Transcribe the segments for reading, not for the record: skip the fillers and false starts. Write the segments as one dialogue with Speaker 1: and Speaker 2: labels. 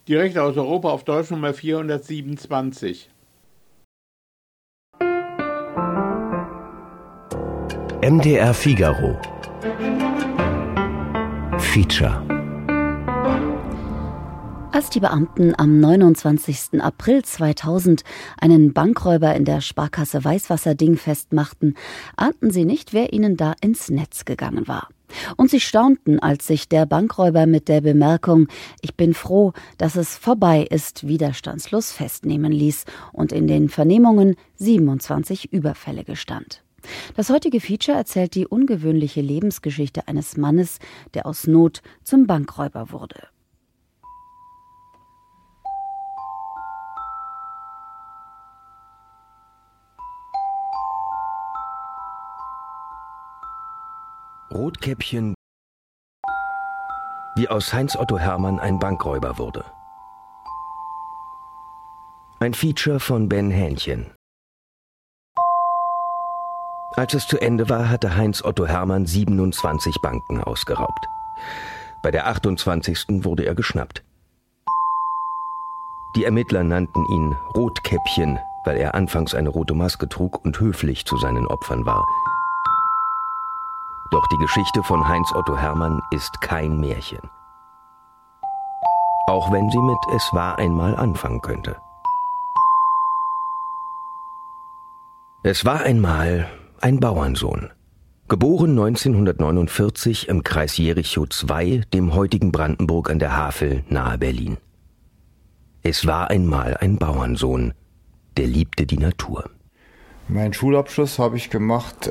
Speaker 1: Direkt aus Europa auf Deutschnummer 427.
Speaker 2: MDR Figaro Feature.
Speaker 3: Als die Beamten am 29. April 2000 einen Bankräuber in der Sparkasse Weißwasser dingfest machten, ahnten sie nicht, wer ihnen da ins Netz gegangen war. Und sie staunten, als sich der Bankräuber mit der Bemerkung „Ich bin froh, dass es vorbei ist" widerstandslos festnehmen ließ und in den Vernehmungen 27 Überfälle gestand. Das heutige Feature erzählt die ungewöhnliche Lebensgeschichte eines Mannes, der aus Not zum Bankräuber wurde.
Speaker 2: Rotkäppchen, wie aus Heinz Otto Hermann ein Bankräuber wurde. Ein Feature von Ben Hähnchen. Als es zu Ende war, hatte Heinz Otto Hermann 27 Banken ausgeraubt. Bei der 28. wurde er geschnappt. Die Ermittler nannten ihn Rotkäppchen, weil er anfangs eine rote Maske trug und höflich zu seinen Opfern war. Doch die Geschichte von Heinz Otto Hermann ist kein Märchen. Auch wenn sie mit „Es war einmal" anfangen könnte. Es war einmal ein Bauernsohn. Geboren 1949 im Kreis Jerichow-II, dem heutigen Brandenburg an der Havel nahe Berlin. Es war einmal ein Bauernsohn, der liebte die Natur.
Speaker 4: Meinen Schulabschluss habe ich gemacht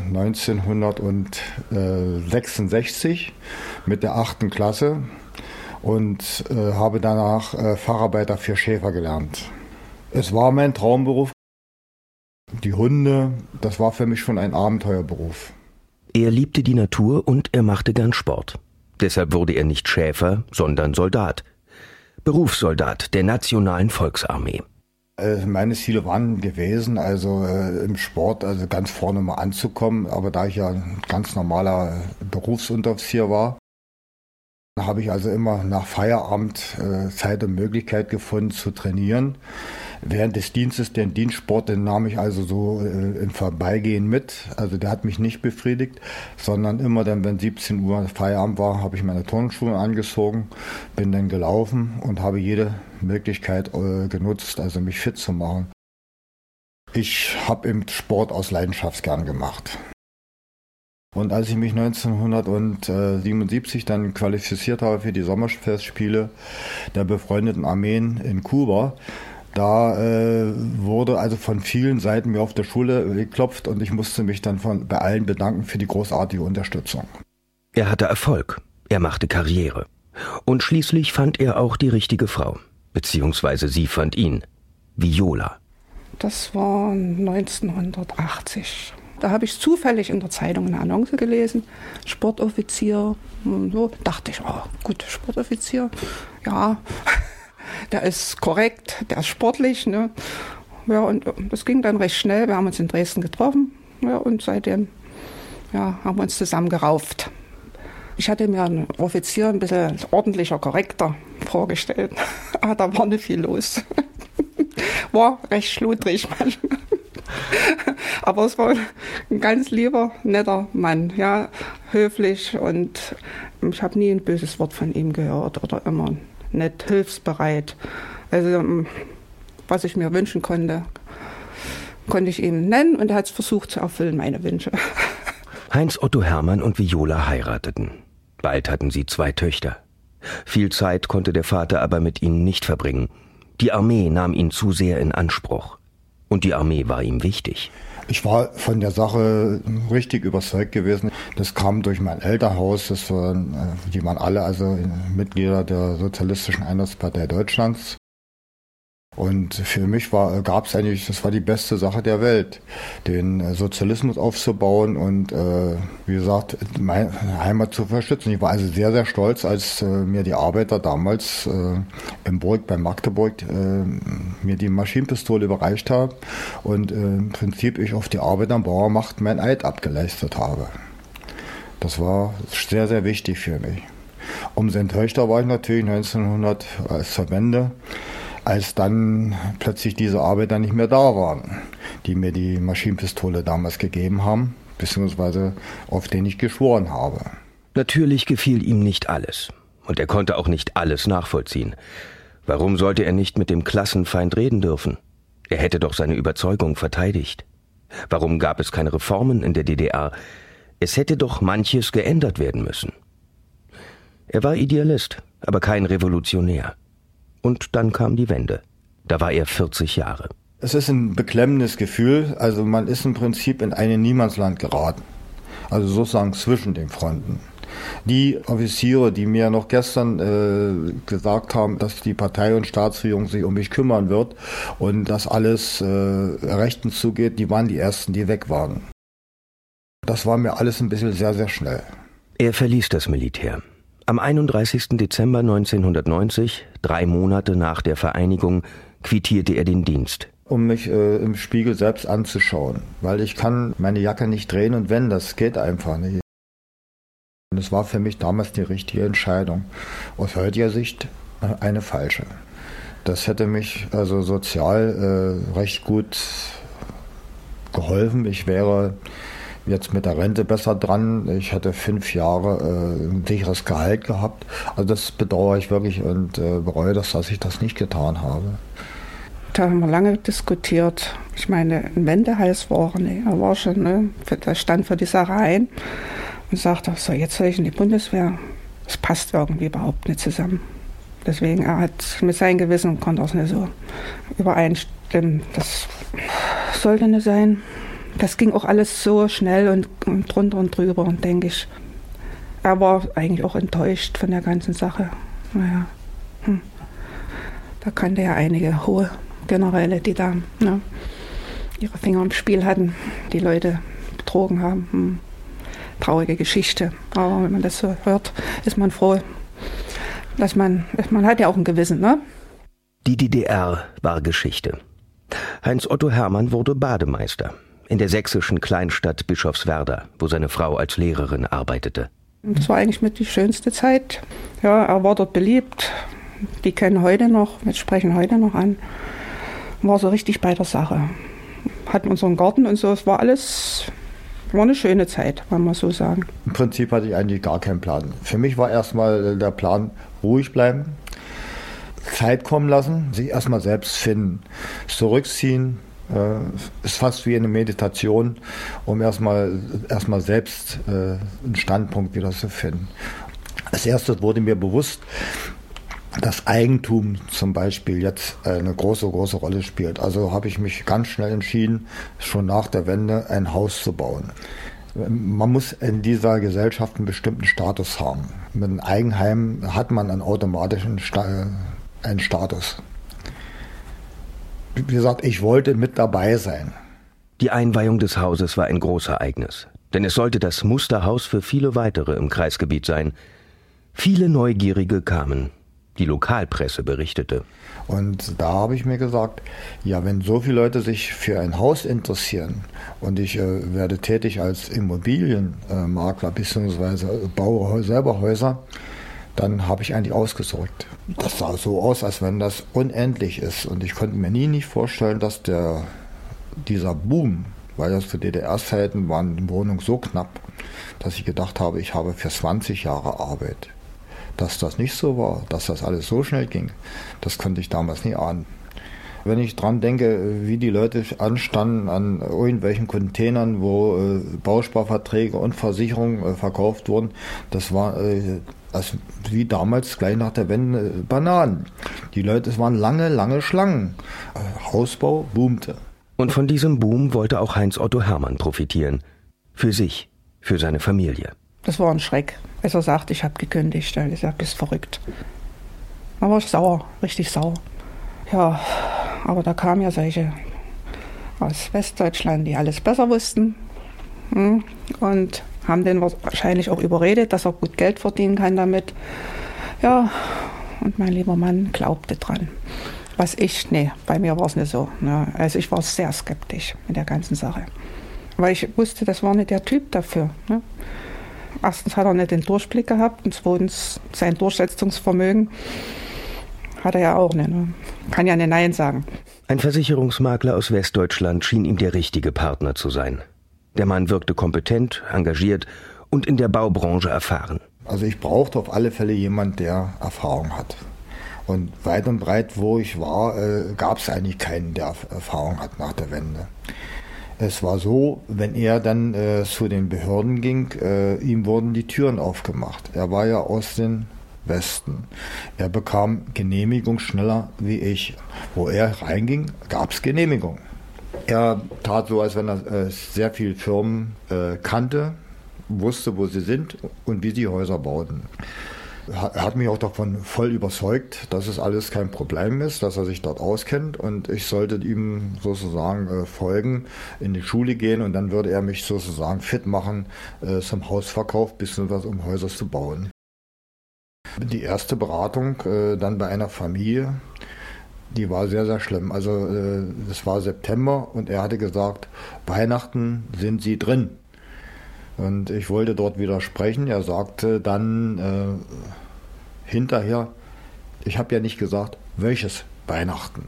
Speaker 4: 1966 mit der 8. Klasse und habe danach Facharbeiter für Schäfer gelernt. Es war mein Traumberuf. Die Hunde, das war für mich schon ein Abenteuerberuf.
Speaker 2: Er liebte die Natur und er machte gern Sport. Deshalb wurde er nicht Schäfer, sondern Soldat. Berufssoldat der Nationalen Volksarmee.
Speaker 4: Meine Ziele waren gewesen, im Sport ganz vorne mal anzukommen. Aber da ich ja ein ganz normaler Berufsunteroffizier war, habe ich immer nach Feierabend Zeit und Möglichkeit gefunden zu trainieren. Während des Dienstes, den Dienstsport, den nahm ich so im Vorbeigehen mit. Der hat mich nicht befriedigt, sondern immer dann, wenn 17 Uhr Feierabend war, habe ich meine Turnschuhe angezogen, bin dann gelaufen und habe jede Möglichkeit genutzt, mich fit zu machen. Ich habe im Sport aus Leidenschaft gern gemacht. Und als ich mich 1977 dann qualifiziert habe für die Sommerfestspiele der befreundeten Armeen in Kuba, da wurde von vielen Seiten mir auf der Schule geklopft und ich musste mich dann bei allen bedanken für die großartige Unterstützung.
Speaker 2: Er hatte Erfolg, er machte Karriere. Und schließlich fand er auch die richtige Frau. Beziehungsweise sie fand ihn, Viola.
Speaker 5: Das war 1980. Da habe ich zufällig in der Zeitung eine Annonce gelesen, Sportoffizier. Und so dachte ich, gut, Sportoffizier, ja, der ist korrekt, der ist sportlich. Ne? Ja, und das ging dann recht schnell. Wir haben uns in Dresden getroffen, ja, und seitdem haben wir uns zusammen gerauft. Ich hatte mir einen Offizier ein bisschen ordentlicher, korrekter vorgestellt. Aber da war nicht viel los. War recht schludrig manchmal. Aber es war ein ganz lieber, netter Mann, ja, höflich, und ich habe nie ein böses Wort von ihm gehört oder immer nett, hilfsbereit. Was ich mir wünschen konnte, konnte ich ihm nennen, und er hat es versucht zu erfüllen, meine Wünsche.
Speaker 2: Heinz Otto Hermann und Viola heirateten. Bald hatten sie 2 Töchter. Viel Zeit konnte der Vater aber mit ihnen nicht verbringen. Die Armee nahm ihn zu sehr in Anspruch. Und die Armee war ihm wichtig.
Speaker 4: Ich war von der Sache richtig überzeugt gewesen. Das kam durch mein Elternhaus. Die waren alle Mitglieder der Sozialistischen Einheitspartei Deutschlands. Und für mich gab es eigentlich, das war die beste Sache der Welt, den Sozialismus aufzubauen und wie gesagt, meine Heimat zu unterstützen. Ich war sehr, sehr stolz, als mir die Arbeiter damals im Burg bei Magdeburg mir die Maschinenpistole überreicht haben und im Prinzip ich auf die Arbeit am Bauernmarkt mein Eid abgeleistet habe. Das war sehr, sehr wichtig für mich. Umso enttäuschter war ich natürlich 1900 zur Wende, als dann plötzlich diese Arbeiter nicht mehr da waren, die mir die Maschinenpistole damals gegeben haben, beziehungsweise auf den ich geschworen habe.
Speaker 2: Natürlich gefiel ihm nicht alles. Und er konnte auch nicht alles nachvollziehen. Warum sollte er nicht mit dem Klassenfeind reden dürfen? Er hätte doch seine Überzeugung verteidigt. Warum gab es keine Reformen in der DDR? Es hätte doch manches geändert werden müssen. Er war Idealist, aber kein Revolutionär. Und dann kam die Wende. Da war er 40 Jahre.
Speaker 4: Es ist ein beklemmendes Gefühl. Also man ist im Prinzip in ein Niemandsland geraten. Also sozusagen zwischen den Fronten. Die Offiziere, die mir noch gestern gesagt haben, dass die Partei und Staatsführung sich um mich kümmern wird und dass alles rechtens zugeht, die waren die Ersten, die weg waren. Das war mir alles ein bisschen sehr, sehr schnell.
Speaker 2: Er verließ das Militär. Am 31. Dezember 1990, 3 Monate nach der Vereinigung, quittierte er den Dienst.
Speaker 4: Um mich im Spiegel selbst anzuschauen, weil ich kann meine Jacke nicht drehen und wenden, das geht einfach nicht. Und es war für mich damals die richtige Entscheidung. Aus heutiger Sicht eine falsche. Das hätte mich also sozial recht gut geholfen. Ich wäre jetzt mit der Rente besser dran. Ich hätte 5 Jahre ein sicheres Gehalt gehabt. Also das bedauere ich wirklich und bereue das, dass ich das nicht getan habe.
Speaker 5: Da haben wir lange diskutiert. Ich meine, ein Wendeheiß war er nicht. Er war schon, ne, der stand für die Sache ein. Und sagte, so, jetzt soll ich in die Bundeswehr. Das passt irgendwie überhaupt nicht zusammen. Deswegen, er hat mit seinem Gewissen, konnte er es nicht so übereinstimmen. Das sollte nicht sein. Das ging auch alles so schnell und drunter und drüber. Und denke ich, er war eigentlich auch enttäuscht von der ganzen Sache. Naja, da kannte ja einige hohe Generäle, die da ihre Finger im Spiel hatten, die Leute betrogen haben. Traurige Geschichte. Aber wenn man das so hört, ist man froh, dass man hat ja auch ein Gewissen, ne?
Speaker 2: Die DDR war Geschichte. Heinz Otto Hermann wurde Bademeister in der sächsischen Kleinstadt Bischofswerda, wo seine Frau als Lehrerin arbeitete.
Speaker 5: Das war eigentlich mit die schönste Zeit. Ja, er war dort beliebt. Die kennen heute noch, wir sprechen heute noch an. War so richtig bei der Sache. Hatten unseren Garten und so, es war alles... War eine schöne Zeit, kann man so sagen.
Speaker 4: Im Prinzip hatte ich eigentlich gar keinen Plan. Für mich war erstmal der Plan, ruhig bleiben, Zeit kommen lassen, sich erstmal selbst finden, zurückziehen. Ist fast wie eine Meditation, um erstmal selbst einen Standpunkt wieder zu finden. Als erstes wurde mir bewusst, dass Eigentum zum Beispiel jetzt eine große Rolle spielt. Also habe ich mich ganz schnell entschieden, schon nach der Wende ein Haus zu bauen. Man muss in dieser Gesellschaft einen bestimmten Status haben. Mit einem Eigenheim hat man einen automatischen einen Status. Wie gesagt, ich wollte mit dabei sein.
Speaker 2: Die Einweihung des Hauses war ein großes Ereignis, denn es sollte das Musterhaus für viele weitere im Kreisgebiet sein. Viele Neugierige kamen. Die Lokalpresse berichtete.
Speaker 4: Und da habe ich mir gesagt, ja, wenn so viele Leute sich für ein Haus interessieren und ich werde tätig als Immobilienmakler bzw. baue selber Häuser, dann habe ich eigentlich ausgesorgt. Das sah so aus, als wenn das unendlich ist. Und ich konnte mir nicht vorstellen, dass dieser Boom, weil das für DDR-Zeiten waren die Wohnungen so knapp, dass ich gedacht habe, ich habe für 20 Jahre Arbeit. Dass das nicht so war, dass das alles so schnell ging, das konnte ich damals nie ahnen. Wenn ich dran denke, wie die Leute anstanden an irgendwelchen Containern, wo Bausparverträge und Versicherungen verkauft wurden, das war wie damals gleich nach der Wende Bananen. Die Leute, es waren lange Schlangen. Hausbau boomte.
Speaker 2: Und von diesem Boom wollte auch Heinz Otto Hermann profitieren. Für sich, für seine Familie.
Speaker 5: Das war ein Schreck. Als er sagt, ich habe gekündigt, dann ist er, bist verrückt. Da war ich sauer, richtig sauer. Ja, aber da kamen ja solche aus Westdeutschland, die alles besser wussten und haben den wahrscheinlich auch überredet, dass er gut Geld verdienen kann damit. Ja, und mein lieber Mann glaubte dran. Bei mir war es nicht so. Ne? Also ich war sehr skeptisch mit der ganzen Sache. Weil ich wusste, das war nicht der Typ dafür. Ne? erstens hat er nicht den Durchblick gehabt und zweitens sein Durchsetzungsvermögen hat er ja auch nicht. Ne? Kann ja nicht Nein sagen.
Speaker 2: Ein Versicherungsmakler aus Westdeutschland schien ihm der richtige Partner zu sein. Der Mann wirkte kompetent, engagiert und in der Baubranche erfahren.
Speaker 4: Also ich brauchte auf alle Fälle jemanden, der Erfahrung hat. Und weit und breit, wo ich war, gab es eigentlich keinen, der Erfahrung hat nach der Wende. Es war so, wenn er dann zu den Behörden ging, ihm wurden die Türen aufgemacht. Er war ja aus dem Westen. Er bekam Genehmigung schneller wie ich. Wo er reinging, gab es Genehmigung. Er tat so, als wenn er sehr viele Firmen kannte, wusste, wo sie sind und wie sie Häuser bauten. Er hat mich auch davon voll überzeugt, dass es alles kein Problem ist, dass er sich dort auskennt und ich sollte ihm sozusagen folgen, in die Schule gehen und dann würde er mich sozusagen fit machen zum Hausverkauf, beziehungsweise um Häuser zu bauen. Die erste Beratung dann bei einer Familie, die war sehr, sehr schlimm. Also es war September und er hatte gesagt, Weihnachten sind Sie drin. Und ich wollte dort widersprechen. Er sagte dann hinterher, ich habe ja nicht gesagt, welches Weihnachten.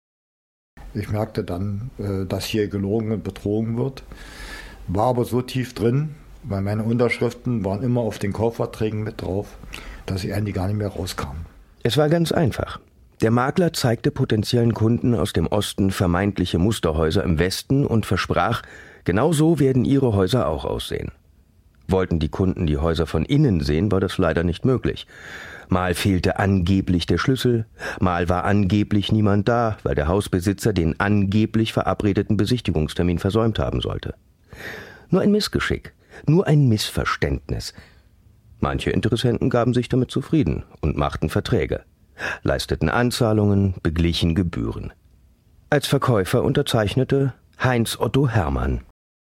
Speaker 4: Ich merkte dann, dass hier gelogen und betrogen wird, war aber so tief drin, weil meine Unterschriften waren immer auf den Kaufverträgen mit drauf, dass ich eigentlich gar nicht mehr rauskam.
Speaker 2: Es war ganz einfach. Der Makler zeigte potenziellen Kunden aus dem Osten vermeintliche Musterhäuser im Westen und versprach, genau so werden ihre Häuser auch aussehen. Wollten die Kunden die Häuser von innen sehen, war das leider nicht möglich. Mal fehlte angeblich der Schlüssel, mal war angeblich niemand da, weil der Hausbesitzer den angeblich verabredeten Besichtigungstermin versäumt haben sollte. Nur ein Missgeschick, nur ein Missverständnis. Manche Interessenten gaben sich damit zufrieden und machten Verträge, leisteten Anzahlungen, beglichen Gebühren. Als Verkäufer unterzeichnete Heinz Otto Hermann.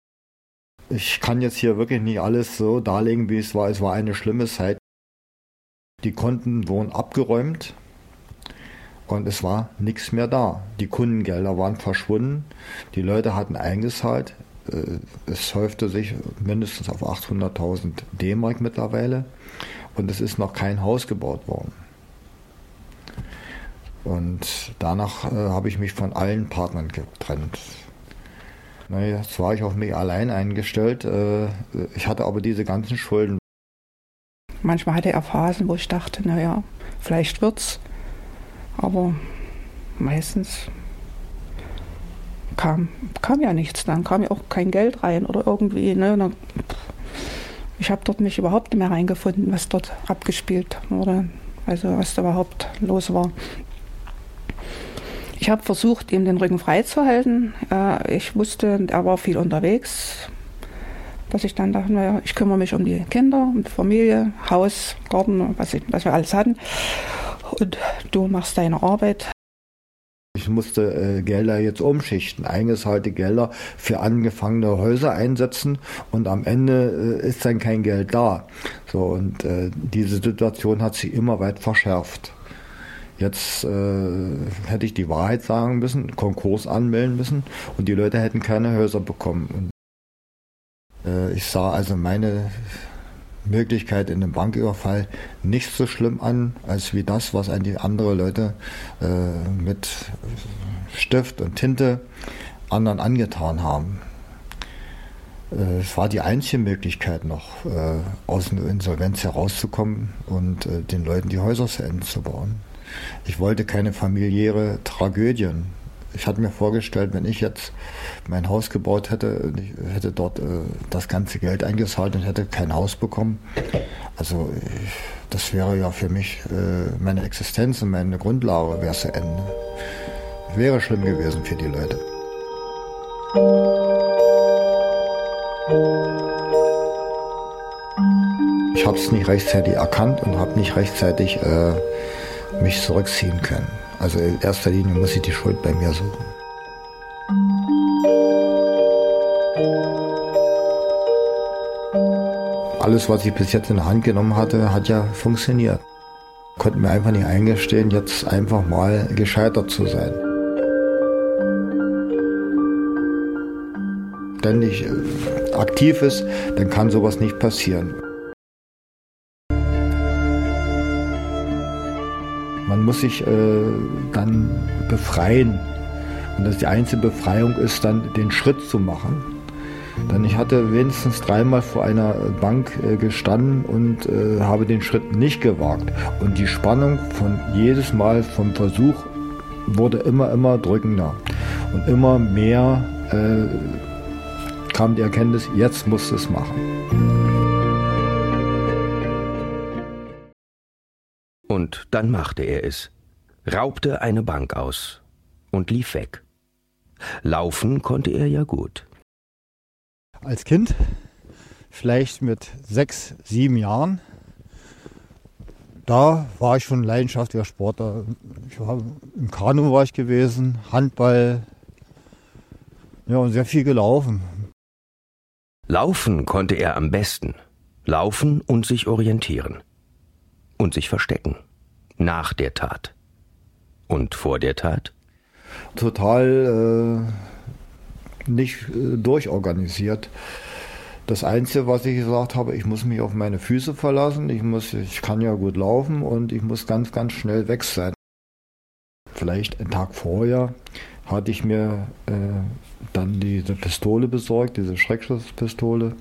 Speaker 4: Ich kann jetzt hier wirklich nicht alles so darlegen, wie es war. Es war eine schlimme Zeit. Die Konten wurden abgeräumt und es war nichts mehr da. Die Kundengelder waren verschwunden, die Leute hatten eingezahlt. Es häufte sich mindestens auf 800.000 D-Mark mittlerweile und es ist noch kein Haus gebaut worden. Und danach habe ich mich von allen Partnern getrennt. Jetzt war ich auf mich allein eingestellt. Ich hatte aber diese ganzen Schulden.
Speaker 5: Manchmal hatte er Phasen, wo ich dachte, naja, vielleicht wird's. Aber meistens kam ja nichts. Dann kam ja auch kein Geld rein oder irgendwie. Ne? Ich habe dort mich überhaupt nicht mehr reingefunden, was dort abgespielt wurde. Also was da überhaupt los war. Ich habe versucht, ihm den Rücken frei zu halten. Ich wusste, er war viel unterwegs, dass ich dann dachte, naja, ich kümmere mich um die Kinder, um die Familie, Haus, Garten, was wir alles hatten. Und du machst deine Arbeit.
Speaker 4: Ich musste Gelder jetzt umschichten, eingezahlte Gelder für angefangene Häuser einsetzen und am Ende ist dann kein Geld da. So, und diese Situation hat sich immer weit verschärft. Jetzt hätte ich die Wahrheit sagen müssen, Konkurs anmelden müssen und die Leute hätten keine Häuser bekommen. Und, ich sah also meine Möglichkeit in einem Banküberfall nicht so schlimm an, als wie das, was an die andere Leute mit Stift und Tinte anderen angetan haben. Es war die einzige Möglichkeit noch, aus einer Insolvenz herauszukommen und den Leuten die Häuser zu Ende zu bauen. Ich wollte keine familiäre Tragödien. Ich hatte mir vorgestellt, wenn ich jetzt mein Haus gebaut hätte und ich hätte dort das ganze Geld eingezahlt und hätte kein Haus bekommen. Also das wäre ja für mich meine Existenz und meine Grundlage wäre zu Ende. Wäre schlimm gewesen für die Leute. Ich habe es nicht rechtzeitig erkannt und habe nicht rechtzeitig mich zurückziehen können. Also in erster Linie muss ich die Schuld bei mir suchen. Alles, was ich bis jetzt in der Hand genommen hatte, hat ja funktioniert. Ich konnte mir einfach nicht eingestehen, jetzt einfach mal gescheitert zu sein. Ständig aktiv ist, dann kann sowas nicht passieren. muss sich dann befreien. Und dass die einzige Befreiung ist, dann den Schritt zu machen. Denn ich hatte wenigstens 3-mal vor einer Bank gestanden und habe den Schritt nicht gewagt. Und die Spannung von jedes Mal vom Versuch wurde immer drückender. Und immer mehr kam die Erkenntnis, jetzt musst du es machen.
Speaker 2: Und dann machte er es, raubte eine Bank aus und lief weg. Laufen konnte er ja gut.
Speaker 4: Als Kind, vielleicht mit 6, 7 Jahren, da war ich schon leidenschaftlicher Sportler. Im Kanu war ich gewesen, Handball, ja, und sehr viel gelaufen.
Speaker 2: Laufen konnte er am besten. Laufen und sich orientieren. Und sich verstecken. Nach der Tat. Und vor der Tat?
Speaker 4: Total nicht durchorganisiert. Das Einzige, was ich gesagt habe, ich muss mich auf meine Füße verlassen, ich kann ja gut laufen und ich muss ganz schnell weg sein. Vielleicht einen Tag vorher hatte ich mir dann diese Pistole besorgt, diese Schreckschusspistole,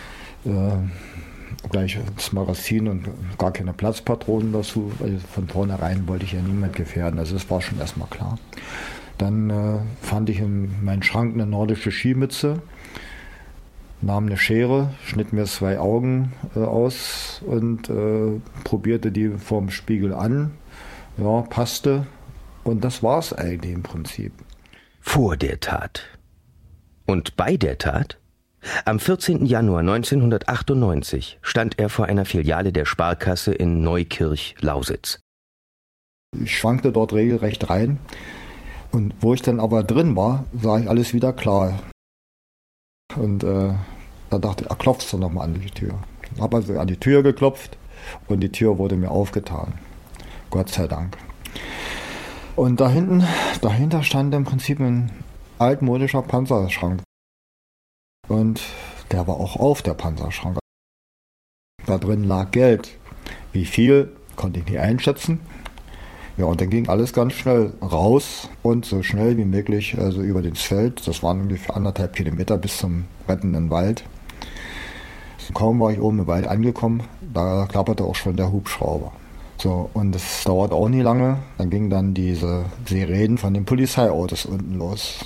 Speaker 4: gleich das Magazin und gar keine Platzpatronen dazu, weil von vornherein wollte ich ja niemand gefährden, also das war schon erstmal klar. Dann fand ich in meinem Schrank eine nordische Skimütze, nahm eine Schere, schnitt mir 2 Augen aus und probierte die vorm Spiegel an. Ja, passte. Und das war's eigentlich im Prinzip.
Speaker 2: Vor der Tat. Und bei der Tat? Am 14. Januar 1998 stand er vor einer Filiale der Sparkasse in Neukirch-Lausitz.
Speaker 4: Ich schwankte dort regelrecht rein. Und wo ich dann aber drin war, sah ich alles wieder klar. Und da dachte ich, klopfst du nochmal an die Tür. Ich habe also an die Tür geklopft und die Tür wurde mir aufgetan. Gott sei Dank. Und dahinter stand im Prinzip ein altmodischer Panzerschrank. Und der war auch auf, der Panzerschrank. Da drin lag Geld. Wie viel, konnte ich nicht einschätzen. Ja, und dann ging alles ganz schnell raus und so schnell wie möglich, also über das Feld. Das waren ungefähr 1,5 Kilometer bis zum rettenden Wald. Kaum war ich oben im Wald angekommen, da klapperte auch schon der Hubschrauber. So, und es dauert auch nie lange. Dann gingen dann diese Sirenen von den Polizeiautos unten los.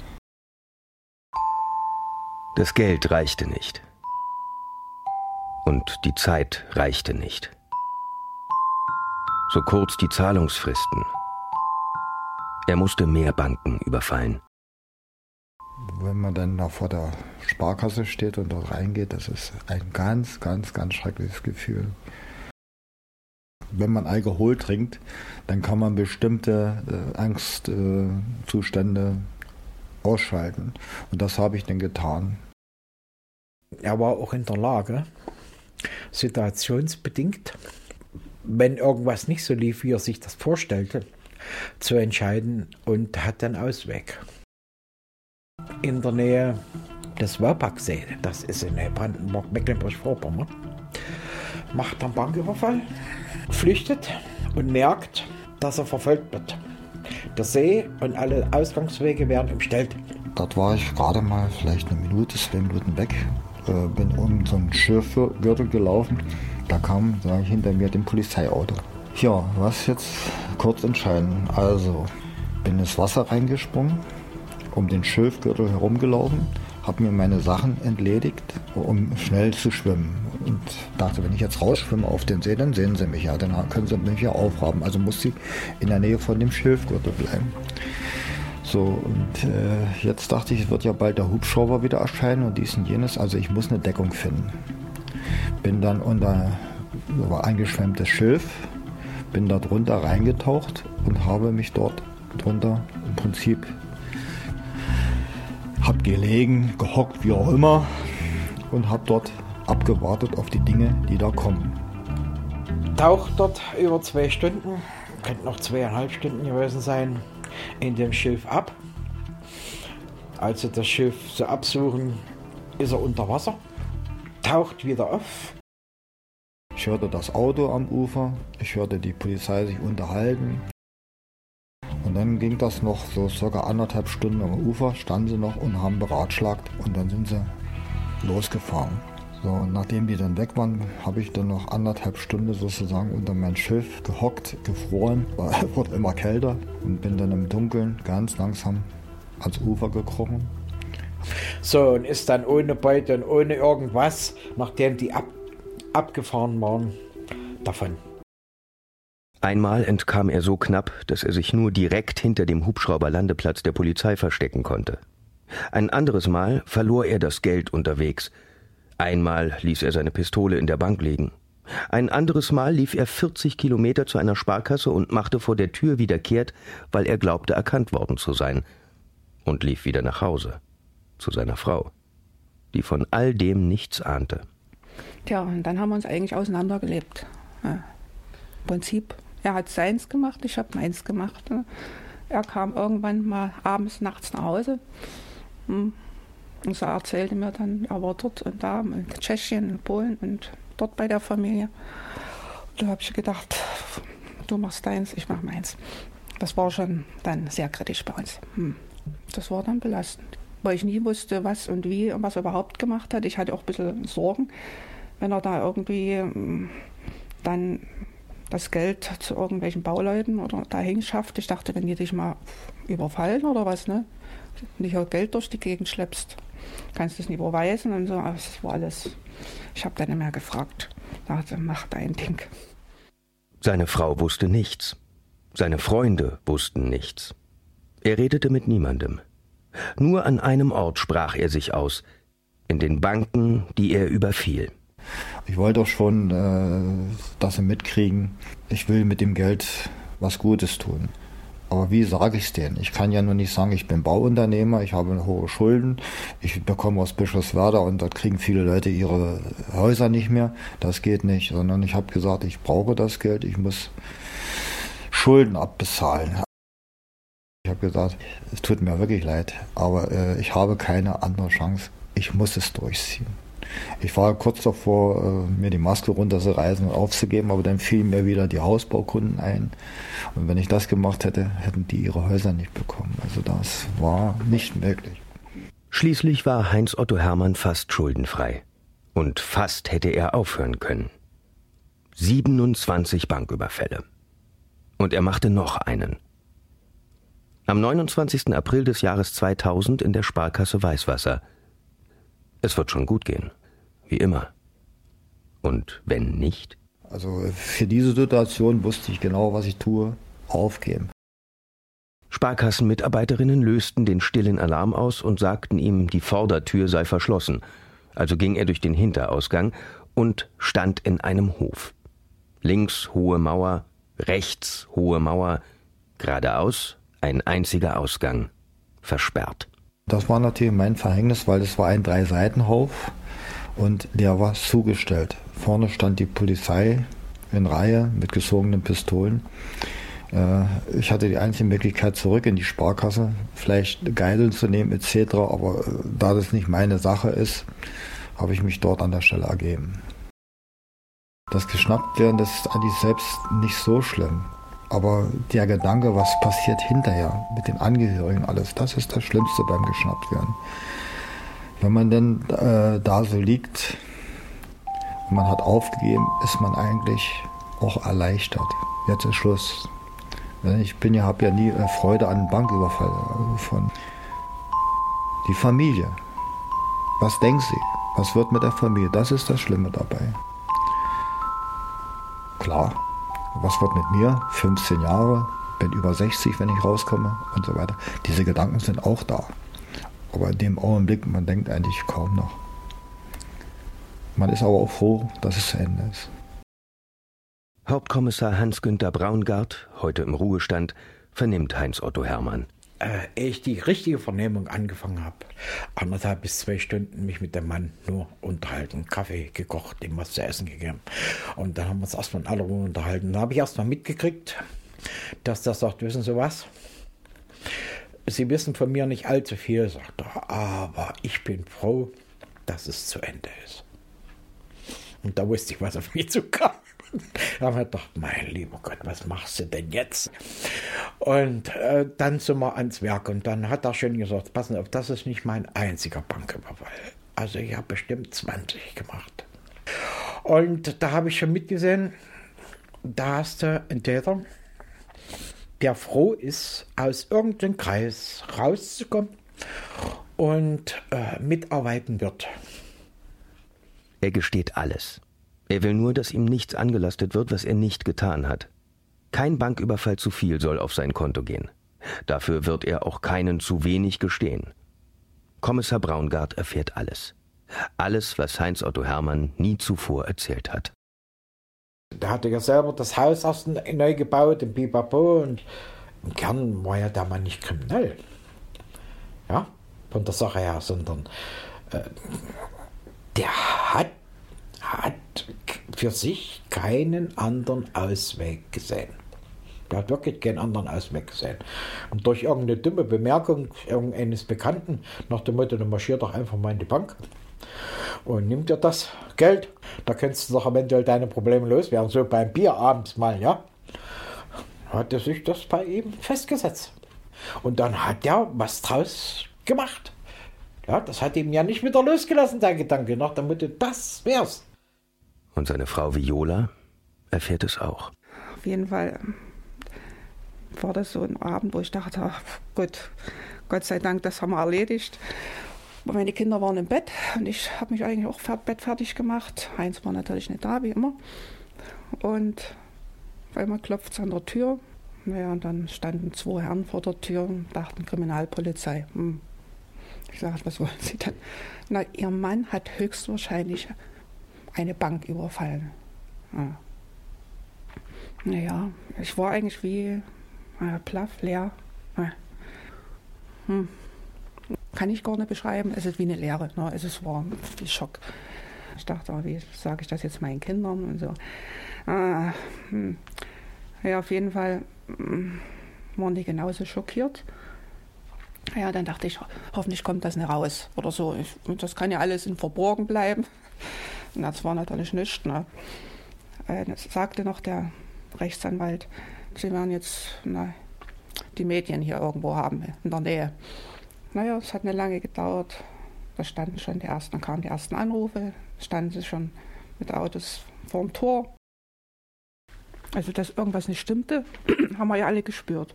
Speaker 2: Das Geld reichte nicht. Und die Zeit reichte nicht. So kurz die Zahlungsfristen. Er musste mehr Banken überfallen.
Speaker 4: Wenn man dann da vor der Sparkasse steht und dort reingeht, das ist ein ganz schreckliches Gefühl. Wenn man Alkohol trinkt, dann kann man bestimmte Angstzustände ausschalten. Und das habe ich dann getan.
Speaker 6: Er war auch in der Lage, situationsbedingt, wenn irgendwas nicht so lief, wie er sich das vorstellte, zu entscheiden und hat dann Ausweg. In der Nähe des Waupacksee, das ist in Brandenburg, Mecklenburg-Vorpommern, macht er einen Banküberfall, flüchtet und merkt, dass er verfolgt wird. Der See und alle Ausgangswege werden umstellt.
Speaker 4: Dort war ich gerade mal vielleicht 1 Minute, 2 Minuten weg, bin um so einen Schürfgürtel gelaufen. Da kam, sage ich, hinter mir dem Polizeiauto. Ja, was jetzt? Kurz entscheiden. Also, bin ins Wasser reingesprungen, um den Schilfgürtel herumgelaufen, habe mir meine Sachen entledigt, um schnell zu schwimmen. Und dachte, wenn ich jetzt rausschwimme auf den See, dann sehen sie mich ja, dann können sie mich ja aufhaben. Also musste ich in der Nähe von dem Schilfgürtel bleiben. So, und jetzt dachte ich, es wird ja bald der Hubschrauber wieder erscheinen und dies und jenes, also ich muss eine Deckung finden. Bin dann unter eingeschwemmtes Schilf, bin da drunter reingetaucht und habe mich dort drunter im Prinzip, hab gelegen, gehockt, wie auch immer, und habe dort abgewartet auf die Dinge, die da kommen.
Speaker 6: Taucht dort über 2 Stunden, könnte noch 2,5 Stunden gewesen sein, in dem Schilf ab. Als sie das Schiff so absuchen, ist er unter Wasser, taucht wieder auf.
Speaker 4: Ich hörte das Auto am Ufer, ich hörte die Polizei sich unterhalten. dann ging das noch so circa 1,5 Stunden am Ufer, standen sie noch und haben beratschlagt und dann sind sie losgefahren. So, und nachdem die dann weg waren, habe ich dann noch 1,5 Stunden sozusagen unter mein Schiff gehockt, gefroren, wurde immer kälter und bin dann im Dunkeln ganz langsam ans Ufer gekrochen.
Speaker 6: So, und ist dann ohne Beute und ohne irgendwas, nachdem die abgefahren waren, davon.
Speaker 2: Einmal entkam er so knapp, dass er sich nur direkt hinter dem Hubschrauberlandeplatz der Polizei verstecken konnte. Ein anderes Mal verlor er das Geld unterwegs. Einmal ließ er seine Pistole in der Bank liegen. Ein anderes Mal lief er 40 Kilometer zu einer Sparkasse und machte vor der Tür wieder kehrt, weil er glaubte, erkannt worden zu sein, und lief wieder nach Hause, zu seiner Frau, die von all dem nichts ahnte.
Speaker 5: Tja, und dann haben wir uns eigentlich auseinandergelebt. Ja. Im Prinzip, er hat seins gemacht, ich habe meins gemacht. Er kam irgendwann mal abends, nachts nach Hause. Und so erzählte mir dann, er war dort und da in Tschechien, in Polen und dort bei der Familie. Und da habe ich gedacht, du machst deins, ich mach meins. Das war schon dann sehr kritisch bei uns. Das war dann belastend, weil ich nie wusste, was und wie und was er überhaupt gemacht hat. Ich hatte auch ein bisschen Sorgen, wenn er da irgendwie dann das Geld zu irgendwelchen Bauleuten oder dahin schafft. Ich dachte, wenn die dich mal überfallen oder was, ne? Nicht auch Geld durch die Gegend schleppst, kannst du es nicht überweisen und so. Aber das war alles. Ich habe dann nicht mehr gefragt. Ich dachte, mach dein Ding.
Speaker 2: Seine Frau wusste nichts. Seine Freunde wussten nichts. Er redete mit niemandem. Nur an einem Ort sprach er sich aus. In den Banken, die er überfiel.
Speaker 4: Ich wollte auch schon, dass sie mitkriegen, ich will mit dem Geld was Gutes tun. Aber wie sage ich es denen? Ich kann ja nur nicht sagen, ich bin Bauunternehmer, ich habe hohe Schulden, ich bekomme aus Bischofswerda und dort kriegen viele Leute ihre Häuser nicht mehr. Das geht nicht, sondern ich habe gesagt, ich brauche das Geld, ich muss Schulden abbezahlen. Ich habe gesagt, es tut mir wirklich leid, aber ich habe keine andere Chance. Ich muss es durchziehen. Ich war kurz davor, mir die Maske runterzureißen und aufzugeben, aber dann fielen mir wieder die Hausbaukunden ein. Und wenn ich das gemacht hätte, hätten die ihre Häuser nicht bekommen. Also das war nicht möglich.
Speaker 2: Schließlich war Heinz Otto Hermann fast schuldenfrei. Und fast hätte er aufhören können. 27 Banküberfälle. Und er machte noch einen. Am 29. April des Jahres 2000 in der Sparkasse Weißwasser. Es wird schon gut gehen, wie immer. Und wenn nicht?
Speaker 4: Also für diese Situation wusste ich genau, was ich tue, aufgeben.
Speaker 2: Sparkassenmitarbeiterinnen lösten den stillen Alarm aus und sagten ihm, die Vordertür sei verschlossen. Also ging er durch den Hinterausgang und stand in einem Hof. Links hohe Mauer, rechts hohe Mauer, geradeaus ein einziger Ausgang, versperrt.
Speaker 4: Das war natürlich mein Verhängnis, weil es war ein 3-Seiten-Hof und der war zugestellt. Vorne stand die Polizei in Reihe mit gezogenen Pistolen. Ich hatte die einzige Möglichkeit, zurück in die Sparkasse, vielleicht Geiseln zu nehmen etc., aber da das nicht meine Sache ist, habe ich mich dort an der Stelle ergeben. Das geschnappt werden, das ist eigentlich selbst nicht so schlimm. Aber der Gedanke, was passiert hinterher mit den Angehörigen, alles, das ist das Schlimmste beim Geschnapptwerden. Wenn man denn da so liegt und man hat aufgegeben, ist man eigentlich auch erleichtert. Jetzt ist Schluss. Ich habe ja nie Freude an einem Banküberfall gefunden. Die Familie. Was denken Sie? Was wird mit der Familie? Das ist das Schlimme dabei. Klar. Was wird mit mir? 15 Jahre, bin über 60, wenn ich rauskomme und so weiter. Diese Gedanken sind auch da. Aber in dem Augenblick, man denkt eigentlich kaum noch. Man ist aber auch froh, dass es zu Ende ist.
Speaker 2: Hauptkommissar Hans-Günther Braungart, heute im Ruhestand, vernimmt Heinz Otto Hermann.
Speaker 6: Ehe ich die richtige Vernehmung angefangen habe, 1,5 bis 2 Stunden mich mit dem Mann nur unterhalten, Kaffee gekocht, ihm was zu essen gegeben. Und dann haben wir uns erstmal in aller Ruhe unterhalten. Da habe ich erstmal mitgekriegt, dass der sagt, wissen Sie was? Sie wissen von mir nicht allzu viel, sagt er, aber ich bin froh, dass es zu Ende ist. Und da wusste ich, was auf mich zukam. Da haben wir gedacht, mein lieber Gott, was machst du denn jetzt? Und dann sind wir ans Werk und dann hat er schon gesagt, passen auf, das ist nicht mein einziger Banküberfall. Also ich habe bestimmt 20 gemacht. Und da habe ich schon mitgesehen, da hast du einen Täter, der froh ist, aus irgendeinem Kreis rauszukommen und mitarbeiten wird.
Speaker 2: Er gesteht alles. Er will nur, dass ihm nichts angelastet wird, was er nicht getan hat. Kein Banküberfall zu viel soll auf sein Konto gehen. Dafür wird er auch keinen zu wenig gestehen. Kommissar Braungart erfährt alles. Alles, was Heinz Otto Hermann nie zuvor erzählt hat.
Speaker 6: Da hatte er selber das Haus erst neu gebaut, im Pipapo, und im Kern war ja der Mann nicht kriminell. Ja, von der Sache her, sondern der hat für sich keinen anderen Ausweg gesehen. Der hat wirklich keinen anderen Ausweg gesehen. Und durch irgendeine dumme Bemerkung irgendeines Bekannten nach dem Motto, du marschier doch einfach mal in die Bank und nimm dir das Geld, da kannst du doch eventuell deine Probleme loswerden, so beim Bier abends mal, ja. Hat er sich das bei ihm festgesetzt. Und dann hat er was draus gemacht. Ja, das hat ihm ja nicht wieder losgelassen, der Gedanke, nach dem Motto, das wär's.
Speaker 2: Und seine Frau Viola erfährt es auch.
Speaker 5: Auf jeden Fall war das so ein Abend, wo ich dachte, ach, gut, Gott sei Dank, das haben wir erledigt. Meine Kinder waren im Bett und ich habe mich eigentlich auch Bett fertig gemacht. Heinz war natürlich nicht da, wie immer. Und auf einmal klopft es an der Tür. Naja, und dann standen 2 Herren vor der Tür und dachten Kriminalpolizei. Ich sage, was wollen Sie denn? Na, Ihr Mann hat höchstwahrscheinlich eine Bank überfallen. Ja. Naja, ich war eigentlich wie plaff, leer. Kann ich gar nicht beschreiben. Es ist wie eine Leere. Ne? Es war wie Schock. Ich dachte, wie sage ich das jetzt meinen Kindern und so. Ja, auf jeden Fall waren die genauso schockiert. Ja, dann dachte ich, hoffentlich kommt das nicht raus oder so. Das kann ja alles in Verborgen bleiben. Und das war natürlich nichts. Ne? Das sagte noch der Rechtsanwalt, sie werden jetzt die Medien hier irgendwo haben, in der Nähe. Naja, es hat nicht lange gedauert. Da standen schon dann kamen die ersten Anrufe, standen sie schon mit Autos vorm Tor. Also, dass irgendwas nicht stimmte, haben wir ja alle gespürt.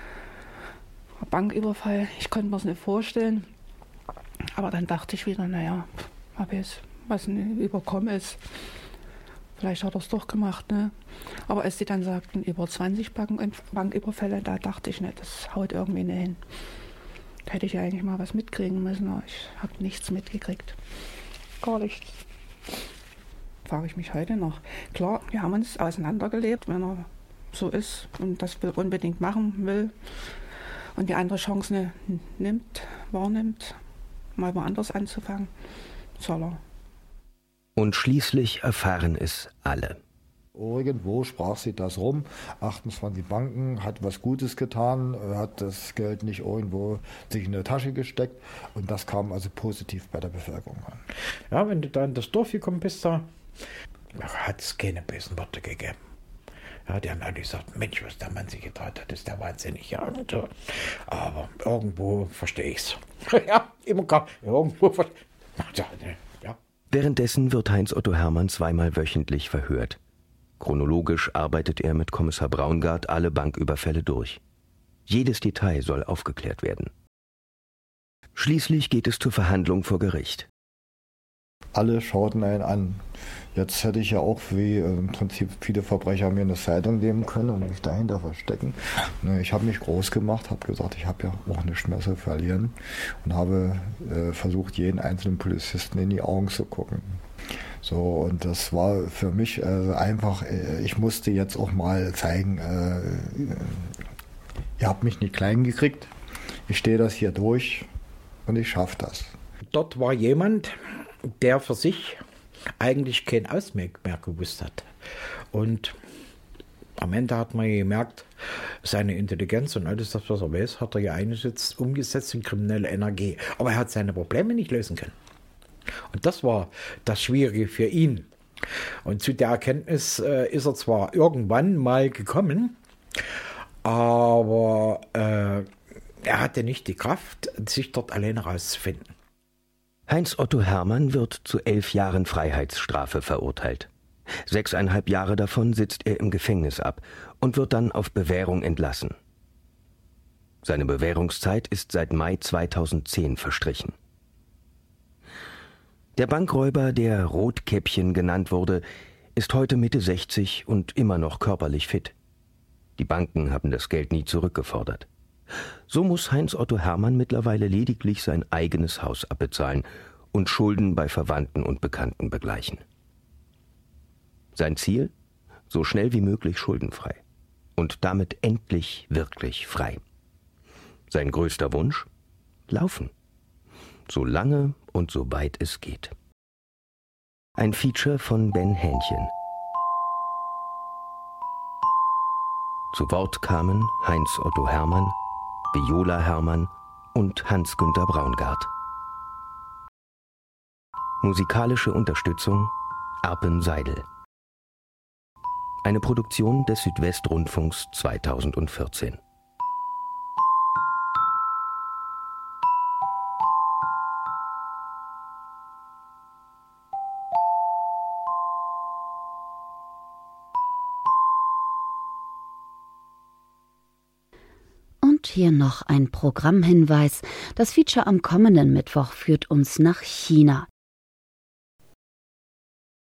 Speaker 5: Banküberfall, ich konnte mir das nicht vorstellen. Aber dann dachte ich wieder, naja, ob jetzt was nicht überkommen ist. Vielleicht hat er es doch gemacht, ne? Aber als sie dann sagten, über 20 Banküberfälle, da dachte ich nicht, das haut irgendwie nicht hin. Da hätte ich ja eigentlich mal was mitkriegen müssen, aber ich habe nichts mitgekriegt. Gar nichts. Frage ich mich heute noch. Klar, wir haben uns auseinandergelebt, wenn er so ist und das unbedingt machen will und die andere Chance wahrnimmt, mal woanders anzufangen, soll er.
Speaker 2: Und schließlich erfahren es alle.
Speaker 4: Irgendwo sprach sie das rum, 28 Banken, hat was Gutes getan, hat das Geld nicht irgendwo sich in der Tasche gesteckt und das kam also positiv bei der Bevölkerung an.
Speaker 6: Ja, wenn du da in das Dorf gekommen bist, da hat es keine bösen Worte gegeben. Ja, die haben alle gesagt, Mensch, was der Mann sich getraut hat, ist der wahnsinnig. Ja, und so. Aber irgendwo verstehe ich es. Ja, immer klar, irgendwo verstehe ich ja.
Speaker 2: Währenddessen wird Heinz Otto Hermann 2-mal wöchentlich verhört. Chronologisch arbeitet er mit Kommissar Braungart alle Banküberfälle durch. Jedes Detail soll aufgeklärt werden. Schließlich geht es zur Verhandlung vor Gericht.
Speaker 4: Alle schauten einen an. Jetzt hätte ich ja auch wie im Prinzip viele Verbrecher mir eine Zeitung nehmen können und mich dahinter verstecken. Ich habe mich groß gemacht, habe gesagt, ich habe ja auch nichts mehr zu verlieren und habe versucht, jeden einzelnen Polizisten in die Augen zu gucken. So, und das war für mich einfach, ich musste jetzt auch mal zeigen, ihr habt mich nicht klein gekriegt, ich stehe das hier durch und ich schaffe das.
Speaker 6: Dort war jemand, der für sich eigentlich keinen Ausweg mehr gewusst hat. Und am Ende hat man gemerkt, seine Intelligenz und alles das, was er weiß, hat er ja umgesetzt in kriminelle Energie. Aber er hat seine Probleme nicht lösen können. Und das war das Schwierige für ihn. Und zu der Erkenntnis ist er zwar irgendwann mal gekommen, aber er hatte nicht die Kraft, sich dort alleine rauszufinden.
Speaker 2: Heinz Otto Hermann wird zu 11 Jahren Freiheitsstrafe verurteilt. 6,5 Jahre davon sitzt er im Gefängnis ab und wird dann auf Bewährung entlassen. Seine Bewährungszeit ist seit Mai 2010 verstrichen. Der Bankräuber, der Rotkäppchen genannt wurde, ist heute Mitte 60 und immer noch körperlich fit. Die Banken haben das Geld nie zurückgefordert. So muss Heinz Otto Hermann mittlerweile lediglich sein eigenes Haus abbezahlen und Schulden bei Verwandten und Bekannten begleichen. Sein Ziel? So schnell wie möglich schuldenfrei. Und damit endlich wirklich frei. Sein größter Wunsch? Laufen. So lange und so weit es geht. Ein Feature von Ben Hähnchen. Zu Wort kamen Heinz Otto Hermann, Viola Hermann und Hans-Günter Braungart. Musikalische Unterstützung Arpen Seidel. Eine Produktion des Südwestrundfunks 2014.
Speaker 3: Und hier noch ein Programmhinweis. Das Feature am kommenden Mittwoch führt uns nach China.